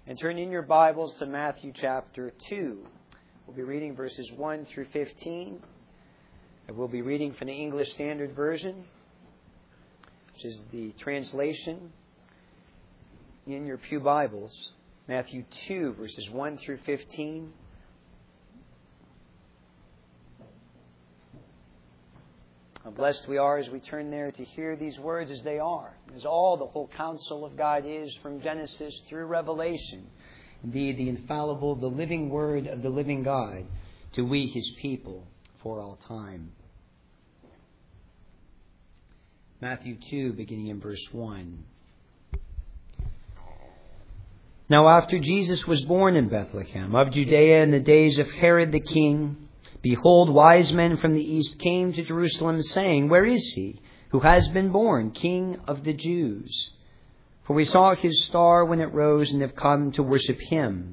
And turn in your Bibles to Matthew chapter 2. We'll be reading verses 1 through 15. And we'll be reading from the English Standard Version, which is the translation in your pew Bibles. Matthew 2, verses 1 through 15. How blessed we are as we turn there to hear these words as they are, as all the whole counsel of God is from Genesis through Revelation. Indeed, the infallible, the living word of the living God to we, His people, for all time. Matthew 2, beginning in verse 1. Now after Jesus was born in Bethlehem of Judea in the days of Herod the king, behold, wise men from the east came to Jerusalem, saying, Where is he who has been born King of the Jews? For we saw his star when it rose and have come to worship him.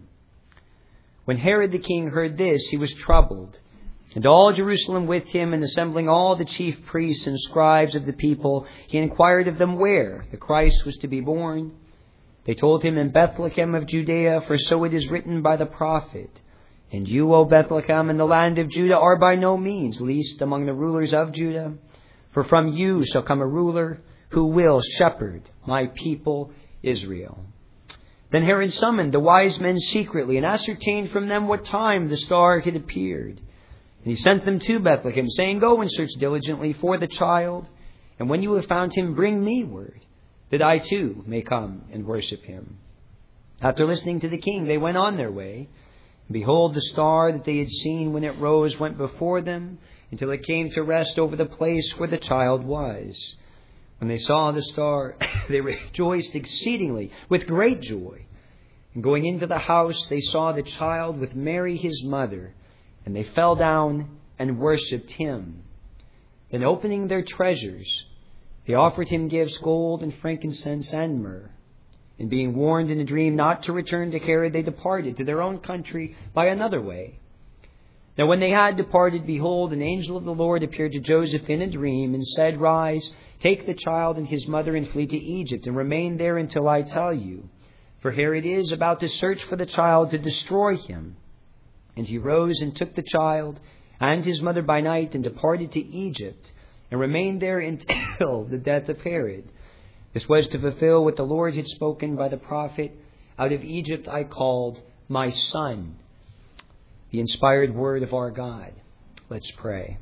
When Herod the king heard this, he was troubled, and all Jerusalem with him, and assembling all the chief priests and scribes of the people, he inquired of them where the Christ was to be born. They told him, In Bethlehem of Judea, for so it is written by the prophet, And you, O Bethlehem, in the land of Judah, are by no means least among the rulers of Judah. For from you shall come a ruler who will shepherd my people Israel. Then Herod summoned the wise men secretly and ascertained from them what time the star had appeared. And he sent them to Bethlehem, saying, Go and search diligently for the child, and when you have found him, bring me word, that I too may come and worship him. After listening to the king, they went on their way. Behold, the star that they had seen when it rose went before them until it came to rest over the place where the child was. When they saw the star, they rejoiced exceedingly with great joy. And going into the house, they saw the child with Mary his mother, and they fell down and worshipped him. Then opening their treasures, they offered him gifts, gold and frankincense and myrrh. And being warned in a dream not to return to Herod, they departed to their own country by another way. Now when they had departed, behold, an angel of the Lord appeared to Joseph in a dream and said, Rise, take the child and his mother and flee to Egypt, and remain there until I tell you. For Herod is about to search for the child to destroy him. And he rose and took the child and his mother by night and departed to Egypt, and remained there until the death of Herod. This was to fulfill what the Lord had spoken by the prophet, Out of Egypt I called my son. The inspired word of our God. Let's pray.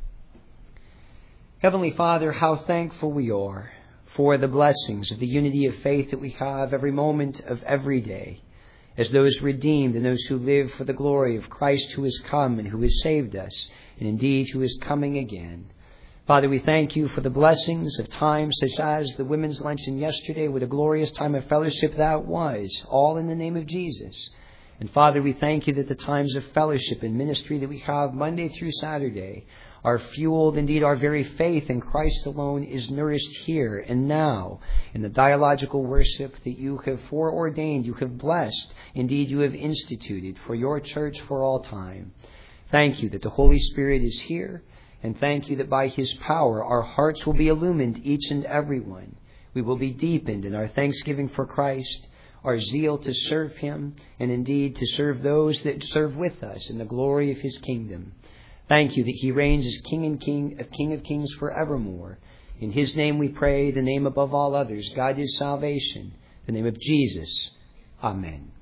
Heavenly Father, how thankful we are for the blessings of the unity of faith that we have every moment of every day, as those redeemed and those who live for the glory of Christ who has come and who has saved us, and indeed who is coming again. Father, we thank you for the blessings of times such as the women's luncheon yesterday. What a glorious time of fellowship that was, all in the name of Jesus. And Father, we thank you that the times of fellowship and ministry that we have Monday through Saturday are fueled. Indeed, our very faith in Christ alone is nourished here and now in the dialogical worship that you have foreordained, you have blessed, indeed you have instituted for your church for all time. Thank you that the Holy Spirit is here. And thank you that by His power our hearts will be illumined, each and every one. We will be deepened in our thanksgiving for Christ, our zeal to serve Him, and indeed to serve those that serve with us in the glory of His kingdom. Thank you that He reigns as King of Kings forevermore. In His name we pray, the name above all others. God is salvation. The name of Jesus. Amen.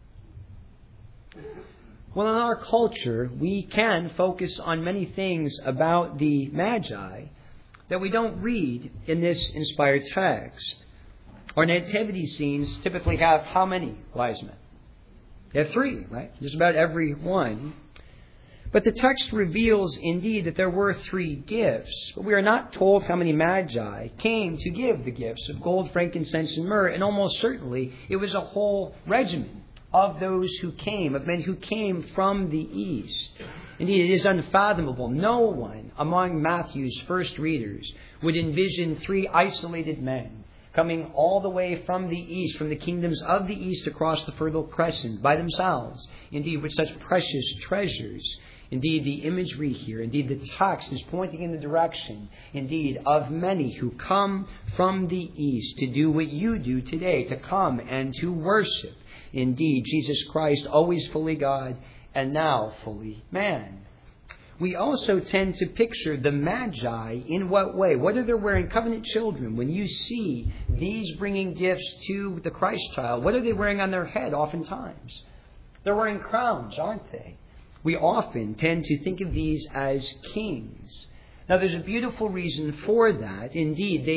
Well, in our culture, we can focus on many things about the Magi that we don't read in this inspired text. Our nativity scenes typically have how many wise men? They have 3, right? Just about every one. But the text reveals indeed that there were 3 gifts, but we are not told how many Magi came to give the gifts of gold, frankincense, and myrrh, and almost certainly it was a whole regimen of those who came, of men who came from the east. Indeed, it is unfathomable. No one among Matthew's first readers would envision 3 isolated men coming all the way from the east, from the kingdoms of the east across the Fertile Crescent by themselves, indeed with such precious treasures. Indeed, the imagery here, indeed the text is pointing in the direction, indeed, of many who come from the east to do what you do today, to come and to worship. Indeed, Jesus Christ, always fully God and now fully man. We also tend to picture the Magi in what way? What are they wearing? Covenant children, when you see these bringing gifts to the Christ child, what are they wearing on their head oftentimes? They're wearing crowns, aren't they? We often tend to think of these as kings. Now, there's a beautiful reason for that. Indeed,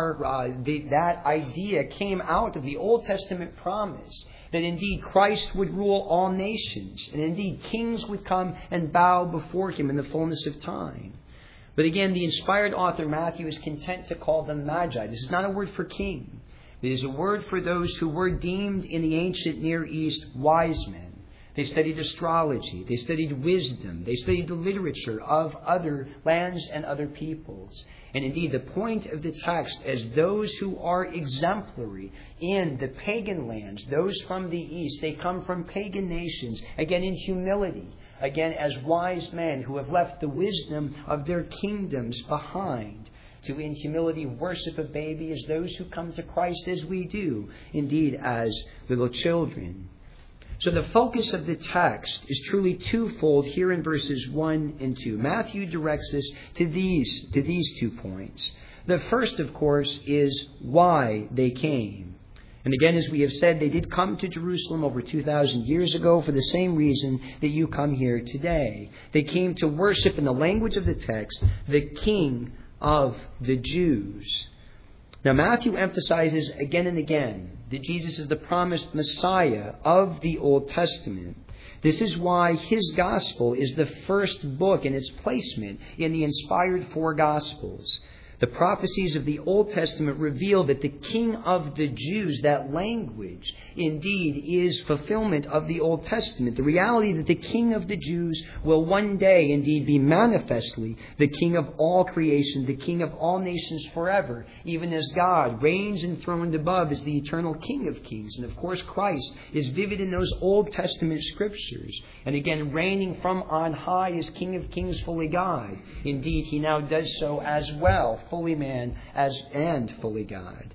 that idea came out of the Old Testament promise that indeed Christ would rule all nations, and indeed kings would come and bow before him in the fullness of time. But again, the inspired author Matthew is content to call them Magi. This is not a word for king. It is a word for those who were deemed in the ancient Near East wise men. They studied astrology. They studied wisdom. They studied the literature of other lands and other peoples. And indeed, the point of the text is those who are exemplary in the pagan lands, those from the east, they come from pagan nations, again in humility, again as wise men who have left the wisdom of their kingdoms behind, to in humility worship a baby as those who come to Christ as we do, indeed as little children. So the focus of the text is truly twofold here in verses 1 and 2. Matthew directs us to these 2 points. The first, of course, is why they came. And again, as we have said, they did come to Jerusalem over 2,000 years ago for the same reason that you come here today. They came to worship, in the language of the text, the King of the Jews. Now, Matthew emphasizes again and again that Jesus is the promised Messiah of the Old Testament. This is why his gospel is the first book in its placement in the inspired 4 Gospels. The prophecies of the Old Testament reveal that the King of the Jews, that language, indeed is fulfillment of the Old Testament. The reality that the King of the Jews will one day indeed be manifestly the King of all creation, the King of all nations forever, even as God reigns enthroned above as the eternal King of kings. And of course, Christ is vivid in those Old Testament scriptures. And again, reigning from on high as King of kings, fully God. Indeed, he now does so as well, fully man and fully God.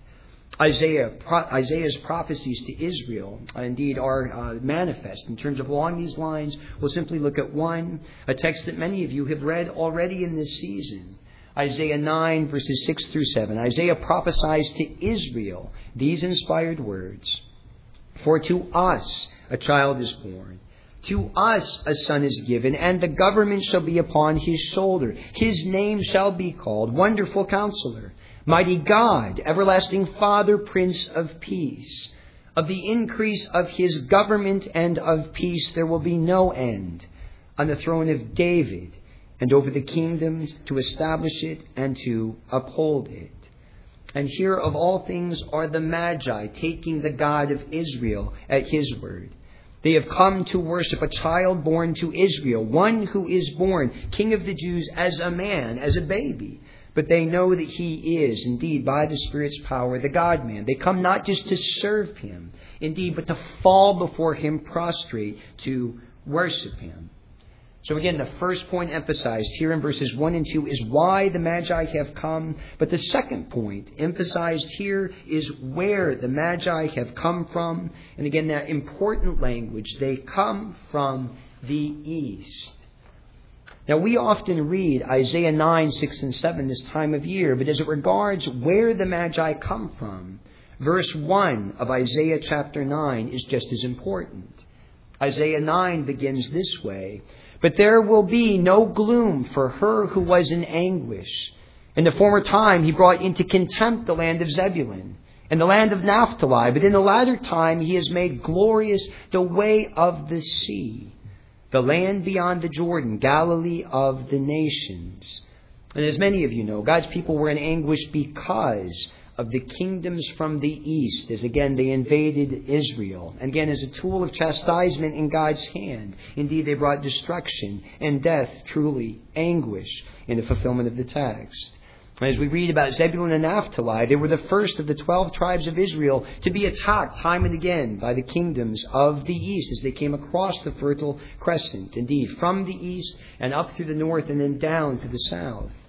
Isaiah's prophecies to Israel indeed are manifest. In terms of along these lines, we'll simply look at one, a text that many of you have read already in this season. Isaiah 9, verses 6 through 7. Isaiah prophesies to Israel these inspired words. For to us a child is born. To us a son is given, and the government shall be upon his shoulder. His name shall be called Wonderful Counselor, Mighty God, Everlasting Father, Prince of Peace. Of the increase of his government and of peace there will be no end, on the throne of David and over the kingdoms, to establish it and to uphold it. And here of all things are the Magi, taking the God of Israel at his word. They have come to worship a child born to Israel, one who is born King of the Jews as a man, as a baby. But they know that he is, indeed, by the Spirit's power, the God-man. They come not just to serve him, indeed, but to fall before him prostrate, to worship him. So again, the first point emphasized here in verses 1 and 2 is why the Magi have come. But the second point emphasized here is where the Magi have come from. And again, that important language, they come from the east. Now, we often read Isaiah 9, 6, and 7 this time of year, but as it regards where the Magi come from, verse 1 of Isaiah chapter 9 is just as important. Isaiah 9 begins this way. But there will be no gloom for her who was in anguish. In the former time he brought into contempt the land of Zebulun and the land of Naphtali. But in the latter time he has made glorious the way of the sea, the land beyond the Jordan, Galilee of the nations. And as many of you know, God's people were in anguish because of the kingdoms from the east, as again they invaded Israel. And again, as a tool of chastisement in God's hand. Indeed, they brought destruction and death, truly anguish, in the fulfillment of the text. As we read about Zebulun and Naphtali, they were the first of the 12 tribes of Israel to be attacked time and again by the kingdoms of the east as they came across the Fertile Crescent. Indeed, from the east and up through the north and then down to the south.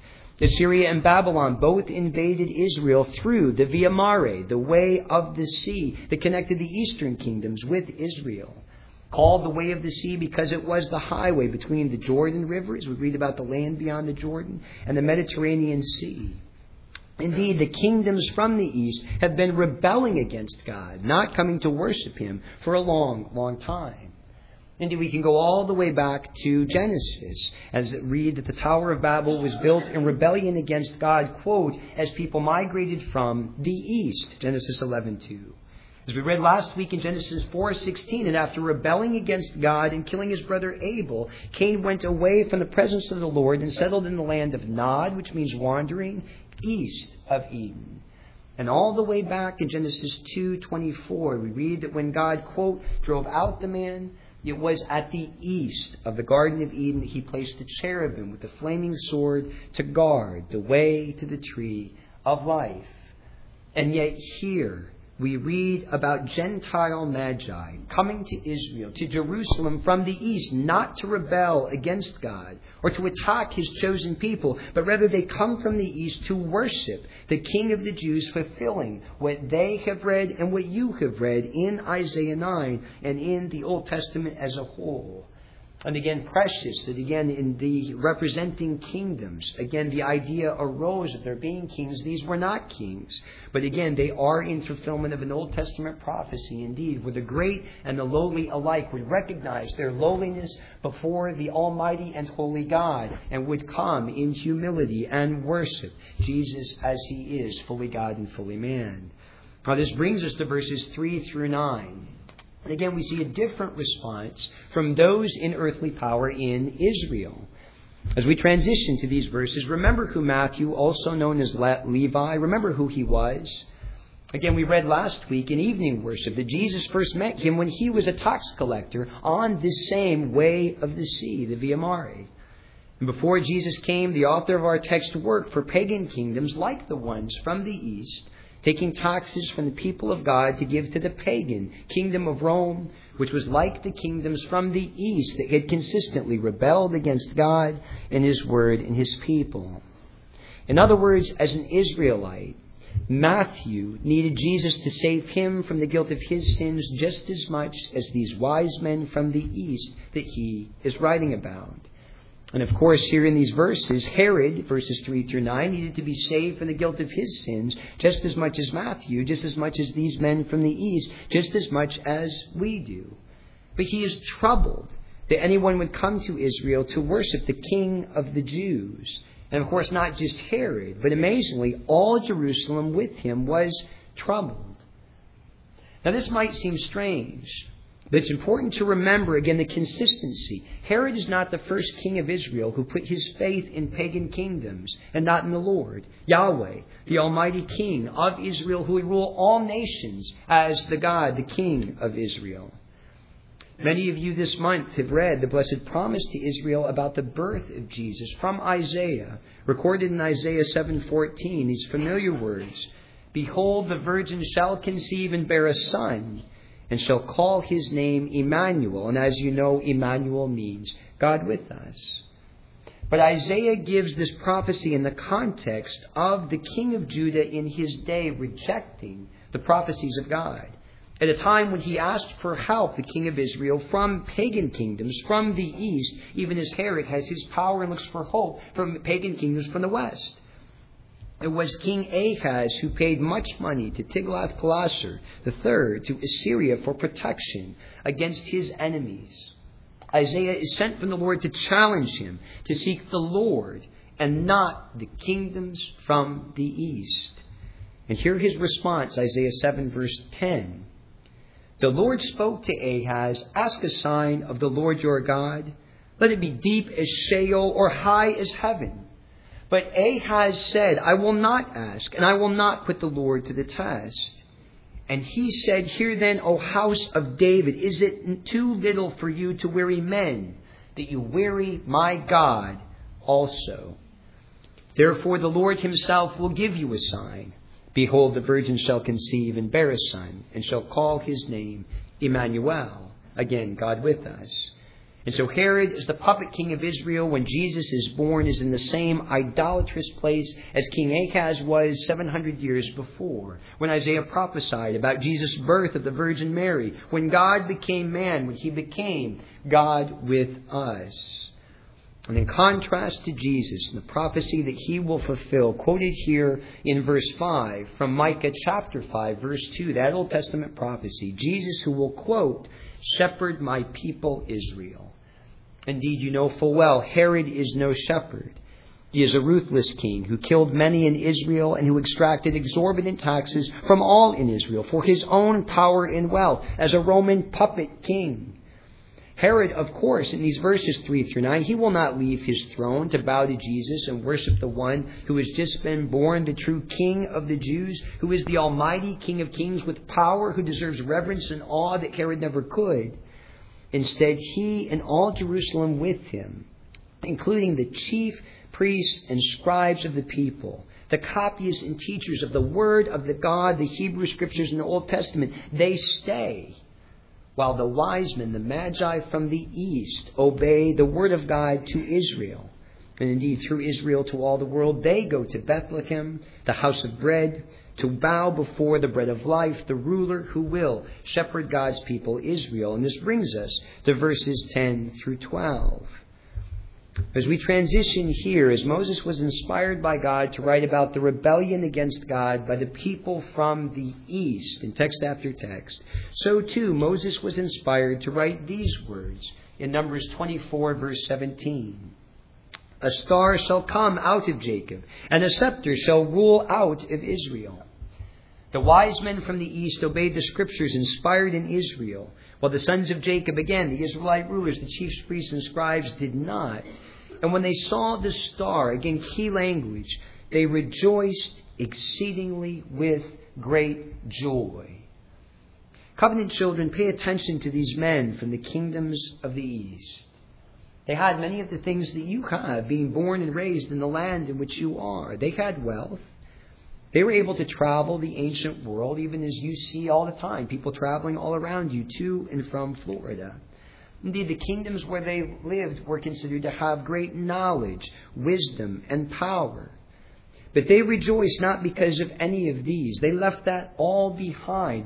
Assyria and Babylon both invaded Israel through the Via Mare, the way of the sea that connected the eastern kingdoms with Israel. Called the way of the sea because it was the highway between the Jordan River, as we read about the land beyond the Jordan, and the Mediterranean Sea. Indeed, the kingdoms from the east have been rebelling against God, not coming to worship Him for a long, long time. Indeed, we can go all the way back to Genesis, as it read that the Tower of Babel was built in rebellion against God, quote, as people migrated from the east, Genesis 11:2. As we read last week in Genesis 4:16, and after rebelling against God and killing his brother Abel, Cain went away from the presence of the Lord and settled in the land of Nod, which means wandering, east of Eden. And all the way back in Genesis 2:24, we read that when God, quote, drove out the man, it was at the east of the Garden of Eden that He placed the cherubim with the flaming sword to guard the way to the tree of life. And yet here we read about Gentile magi coming to Israel, to Jerusalem from the east, not to rebel against God or to attack His chosen people, but rather they come from the east to worship the King of the Jews, fulfilling what they have read and what you have read in Isaiah 9 and in the Old Testament as a whole. And again, precious that again in the representing kingdoms, again the idea arose of there being kings. These were not kings. But again, they are in fulfillment of an Old Testament prophecy indeed, where the great and the lowly alike would recognize their lowliness before the Almighty and Holy God and would come in humility and worship Jesus as He is, fully God and fully man. Now this brings us to verses 3 through 9. And again, we see a different response from those in earthly power in Israel. As we transition to these verses, remember who Matthew, also known as Levi, remember who he was. Again, we read last week in evening worship that Jesus first met him when he was a tax collector on this same way of the sea, the Via Mare. And before Jesus came, the author of our text worked for pagan kingdoms like the ones from the east, taking taxes from the people of God to give to the pagan kingdom of Rome, which was like the kingdoms from the east that had consistently rebelled against God and His word and His people. In other words, as an Israelite, Matthew needed Jesus to save him from the guilt of his sins just as much as these wise men from the east that he is writing about. And of course, here in these verses, Herod, verses 3 through 9, needed to be saved from the guilt of his sins just as much as Matthew, just as much as these men from the east, just as much as we do. But he is troubled that anyone would come to Israel to worship the King of the Jews. And of course, not just Herod, but amazingly, all Jerusalem with him was troubled. Now, this might seem strange, but it's important to remember, again, the consistency. Herod is not the first king of Israel who put his faith in pagan kingdoms and not in the Lord, Yahweh, the Almighty King of Israel, who will rule all nations as the God, the King of Israel. Many of you this month have read the blessed promise to Israel about the birth of Jesus from Isaiah, recorded in Isaiah 7:14, these familiar words. Behold, the virgin shall conceive and bear a son, and shall call his name Emmanuel. And as you know, Emmanuel means God with us. But Isaiah gives this prophecy in the context of the king of Judah in his day rejecting the prophecies of God. At a time when he asked for help, the king of Israel, from pagan kingdoms, from the east, even as Herod has his power and looks for hope from pagan kingdoms from the west. It was King Ahaz who paid much money to Tiglath-Pileser III to Assyria for protection against his enemies. Isaiah is sent from the Lord to challenge him to seek the Lord and not the kingdoms from the east. And hear his response, Isaiah 7 verse 10. The Lord spoke to Ahaz, ask a sign of the Lord your God. Let it be deep as Sheol or high as heaven. But Ahaz said, I will not ask, and I will not put the Lord to the test. And he said, hear then, O house of David, is it too little for you to weary men, that you weary my God also? Therefore the Lord Himself will give you a sign. Behold, the virgin shall conceive and bear a son, and shall call his name Emmanuel. Again, God with us. And so Herod, as the puppet king of Israel when Jesus is born, is in the same idolatrous place as King Ahaz was 700 years before, when Isaiah prophesied about Jesus' birth of the Virgin Mary, when God became man, when he became God with us. And in contrast to Jesus and the prophecy that he will fulfill, quoted here in verse 5 from Micah chapter 5, verse 2, that Old Testament prophecy, Jesus who will, quote, shepherd my people Israel. Indeed, you know full well, Herod is no shepherd. He is a ruthless king who killed many in Israel and who extracted exorbitant taxes from all in Israel for his own power and wealth as a Roman puppet king. Herod, of course, in these verses 3 through 9, he will not leave his throne to bow to Jesus and worship the one who has just been born, the true King of the Jews, who is the almighty King of kings with power, who deserves reverence and awe that Herod never could. Instead, he and all Jerusalem with him, including the chief priests and scribes of the people, the copyists and teachers of the Word of the God, the Hebrew Scriptures in the Old Testament, they stay, while the wise men, the Magi from the east, obey the Word of God to Israel. And indeed, through Israel to all the world, they go to Bethlehem, the house of bread, to bow before the bread of life, the ruler who will shepherd God's people, Israel. And this brings us to verses 10 through 12. As we transition here, as Moses was inspired by God to write about the rebellion against God by the people from the east, in text after text, so too Moses was inspired to write these words in Numbers 24, verse 17. A star shall come out of Jacob, and a scepter shall rule out of Israel. The wise men from the east obeyed the scriptures inspired in Israel, while the sons of Jacob, again, the Israelite rulers, the chief priests and scribes, did not. And when they saw the star, again, key language, they rejoiced exceedingly with great joy. Covenant children, pay attention to these men from the kingdoms of the east. They had many of the things that you have, being born and raised in the land in which you are. They had wealth. They were able to travel the ancient world, even as you see all the time, people traveling all around you to and from Florida. Indeed, the kingdoms where they lived were considered to have great knowledge, wisdom, and power. But they rejoiced not because of any of these. They left that all behind.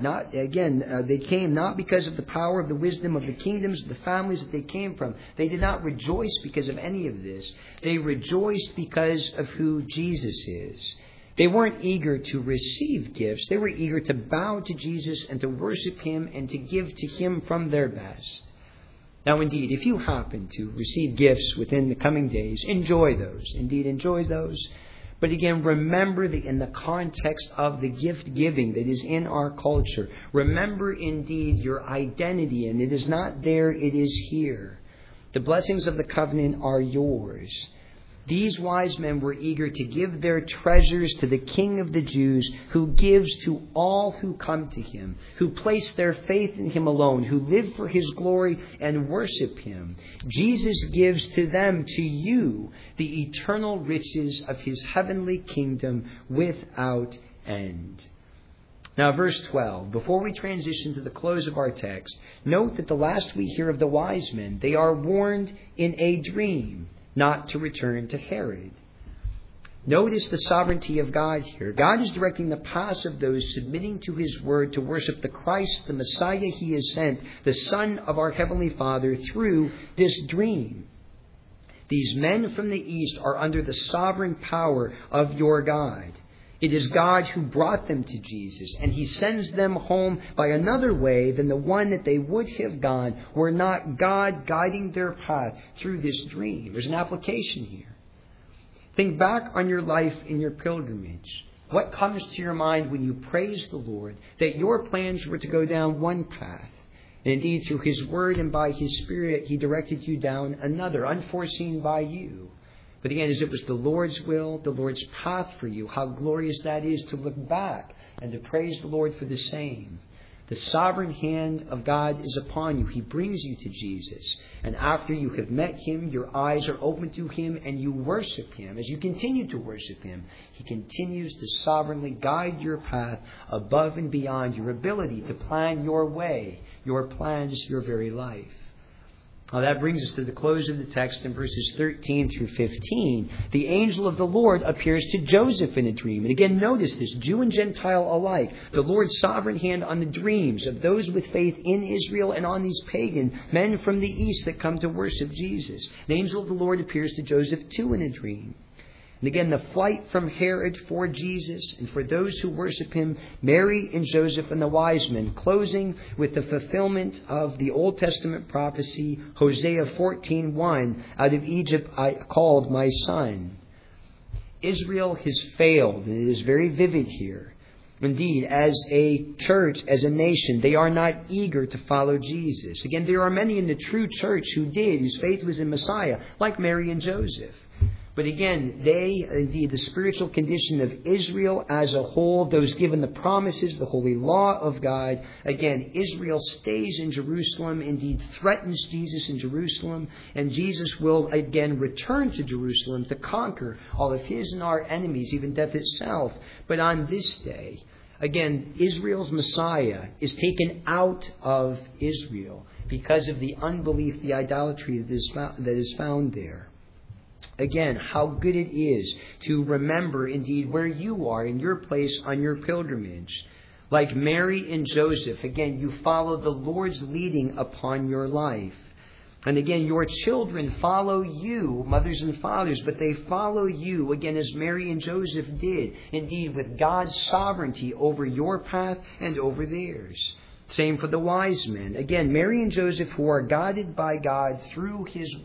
They came not because of the power of the wisdom of the kingdoms, the families that they came from. They did not rejoice because of any of this. They rejoiced because of who Jesus is. They weren't eager to receive gifts. They were eager to bow to Jesus and to worship him and to give to him from their best. Now, indeed, if you happen to receive gifts within the coming days, enjoy those. Indeed, enjoy those. But again, remember that in the context of the gift giving that is in our culture, remember indeed your identity, and it is not there, it is here. The blessings of the covenant are yours. These wise men were eager to give their treasures to the King of the Jews, who gives to all who come to him, who place their faith in him alone, who live for his glory and worship him. Jesus gives to them, to you, the eternal riches of his heavenly kingdom without end. Now, verse 12, before we transition to the close of our text, note that the last we hear of the wise men, they are warned in a dream not to return to Herod. Notice the sovereignty of God here. God is directing the paths of those submitting to his word to worship the Christ, the Messiah he has sent, the Son of our Heavenly Father, through this dream. These men from the east are under the sovereign power of your God. It is God who brought them to Jesus, and he sends them home by another way than the one that they would have gone were not God guiding their path through this dream. There's an application here. Think back on your life in your pilgrimage. What comes to your mind when you praise the Lord that your plans were to go down one path, and indeed through his word and by his Spirit he directed you down another, unforeseen by you? But again, as it was the Lord's will, the Lord's path for you, how glorious that is to look back and to praise the Lord for the same. The sovereign hand of God is upon you. He brings you to Jesus. And after you have met him, your eyes are open to him and you worship him. As you continue to worship him, he continues to sovereignly guide your path above and beyond your ability to plan your way, your plans, your very life. Well, that brings us to the close of the text in verses 13 through 15. The angel of the Lord appears to Joseph in a dream. And again, notice this, Jew and Gentile alike. The Lord's sovereign hand on the dreams of those with faith in Israel and on these pagan men from the east that come to worship Jesus. The angel of the Lord appears to Joseph too in a dream. And again, the flight from Herod for Jesus and for those who worship him, Mary and Joseph and the wise men, closing with the fulfillment of the Old Testament prophecy, Hosea 14:1, out of Egypt I called my son. Israel has failed, and it is very vivid here. Indeed, as a church, as a nation, they are not eager to follow Jesus. Again, there are many in the true church who did, whose faith was in Messiah, like Mary and Joseph. But again, the spiritual condition of Israel as a whole, those given the promises, the holy law of God, again, Israel stays in Jerusalem, indeed threatens Jesus in Jerusalem, and Jesus will again return to Jerusalem to conquer all of his and our enemies, even death itself. But on this day, again, Israel's Messiah is taken out of Israel because of the unbelief, the idolatry that is found there. Again, how good it is to remember indeed where you are in your place on your pilgrimage. Like Mary and Joseph, again, you follow the Lord's leading upon your life. And again, your children follow you, mothers and fathers, but they follow you, again, as Mary and Joseph did, indeed, with God's sovereignty over your path and over theirs. Same for the wise men. Again, Mary and Joseph, who are guided by God through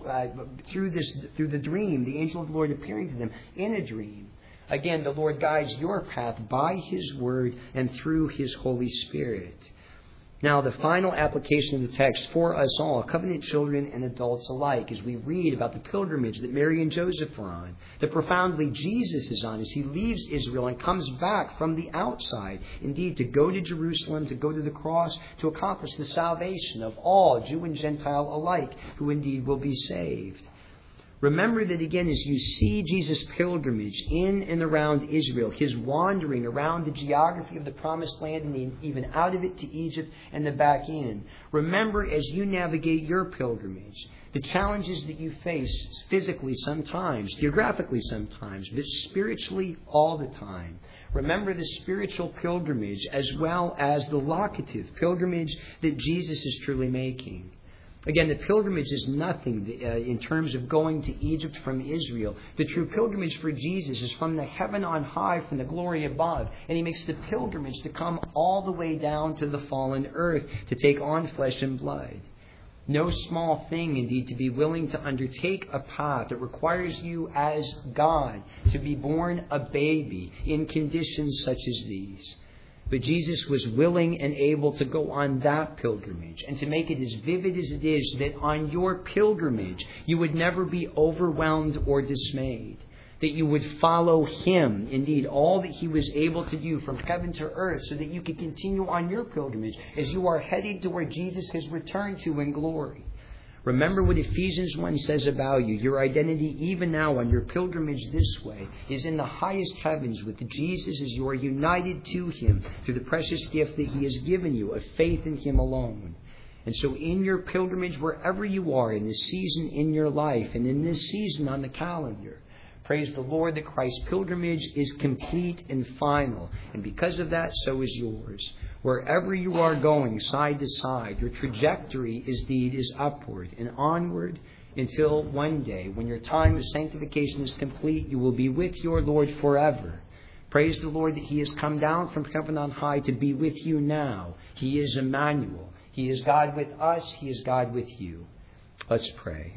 the dream, the angel of the Lord appearing to them in a dream. Again, the Lord guides your path by his word and through his Holy Spirit. Now, the final application of the text for us all, covenant children and adults alike, as we read about the pilgrimage that Mary and Joseph are on, that profoundly Jesus is on as he leaves Israel and comes back from the outside, indeed, to go to Jerusalem, to go to the cross, to accomplish the salvation of all, Jew and Gentile alike, who indeed will be saved. Remember that again, as you see Jesus' pilgrimage in and around Israel, his wandering around the geography of the Promised Land and even out of it to Egypt and then back in. Remember as you navigate your pilgrimage, the challenges that you face physically sometimes, geographically sometimes, but spiritually all the time. Remember the spiritual pilgrimage as well as the locative pilgrimage that Jesus is truly making. Again, the pilgrimage is nothing in terms of going to Egypt from Israel. The true pilgrimage for Jesus is from the heaven on high, from the glory above. And he makes the pilgrimage to come all the way down to the fallen earth, to take on flesh and blood. No small thing, indeed, to be willing to undertake a path that requires you as God to be born a baby in conditions such as these. But Jesus was willing and able to go on that pilgrimage and to make it as vivid as it is, that on your pilgrimage you would never be overwhelmed or dismayed. That you would follow him, indeed, all that he was able to do from heaven to earth, so that you could continue on your pilgrimage as you are heading to where Jesus has returned to in glory. Remember what Ephesians 1 says about you. Your identity, even now on your pilgrimage this way, is in the highest heavens with Jesus as you are united to him through the precious gift that he has given you of faith in him alone. And so in your pilgrimage, wherever you are in this season in your life and in this season on the calendar, praise the Lord that Christ's pilgrimage is complete and final. And because of that, so is yours. Wherever you are going, side to side, your trajectory is upward and onward until one day, when your time of sanctification is complete, you will be with your Lord forever. Praise the Lord that he has come down from heaven on high to be with you now. He is Emmanuel. He is God with us. He is God with you. Let's pray.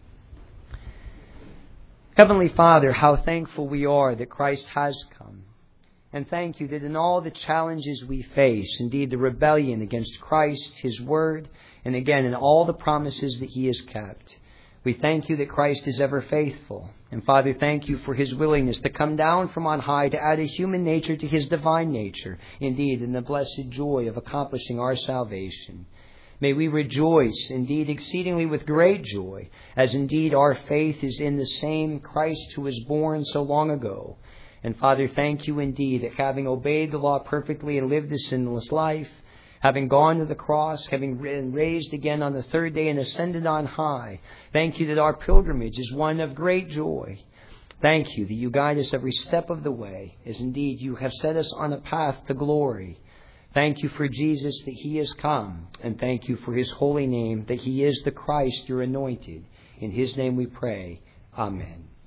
Heavenly Father, how thankful we are that Christ has come. And thank you that in all the challenges we face, indeed the rebellion against Christ, his word, and again in all the promises that he has kept, we thank you that Christ is ever faithful. And Father, thank you for his willingness to come down from on high to add a human nature to his divine nature, indeed in the blessed joy of accomplishing our salvation. May we rejoice, indeed, exceedingly with great joy, as indeed our faith is in the same Christ who was born so long ago. And Father, thank you indeed that having obeyed the law perfectly and lived a sinless life, having gone to the cross, having been raised again on the third day and ascended on high. Thank you that our pilgrimage is one of great joy. Thank you that you guide us every step of the way, as indeed you have set us on a path to glory. Thank you for Jesus, that he has come, and thank you for his holy name, that he is the Christ, your anointed. In his name we pray. Amen.